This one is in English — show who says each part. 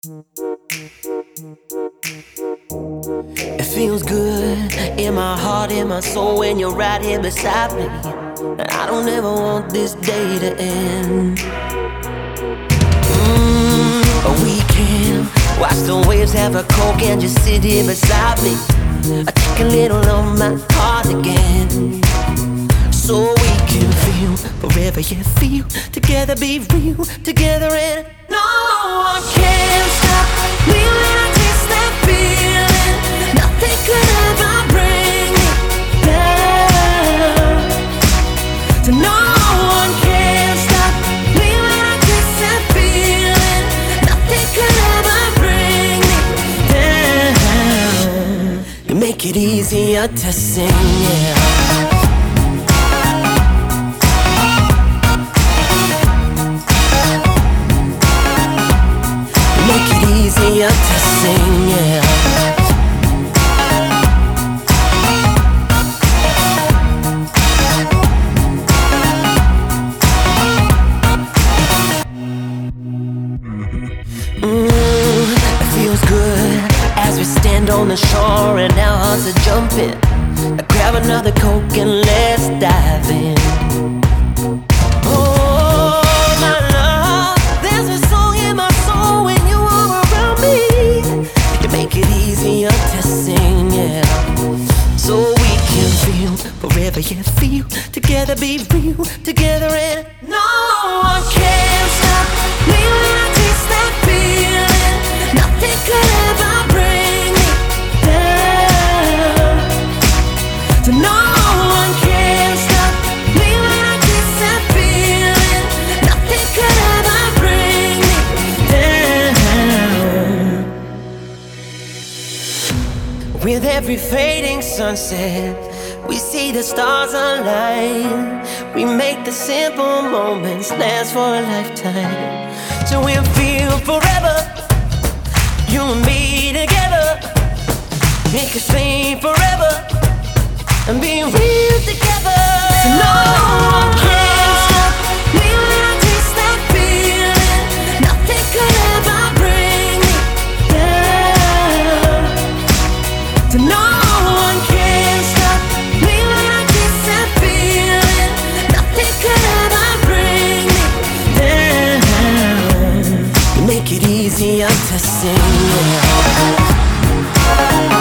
Speaker 1: It feels good in my heart, in my soul when you're right here beside me. And I don't ever want this day to end. We can watch the waves, have a coke and just sit here beside me. I take a little of my heart again, so we can feel forever, yeah, feel together, be real together, and no one can stop me when I taste that feeling. Nothing could ever bring me down. So no one can stop me when I taste that feeling. Nothing could ever bring me down. You make it easier to sing, yeah. Easier to sing, yeah. It feels good as we stand on the shore and our hearts are jumping. Grab another Coke and let's dive in. To sing, yeah, so we can feel forever, yeah, feel together, be real together, and no one can stop me when I taste that feeling. Nothing could ever bring me down. So no one can stop me when I taste that feeling. Nothing could ever bring me down. With every fading sunset, we see the stars align. We make the simple moments last for a lifetime. So we'll feel forever, you and me together. Make us fade forever and be real together. So no one can stop me when I taste that feeling. Nothing could ever bring me down. So no one can stop me when I taste that feeling. Nothing could ever bring me down. You make it easier to sing, yeah.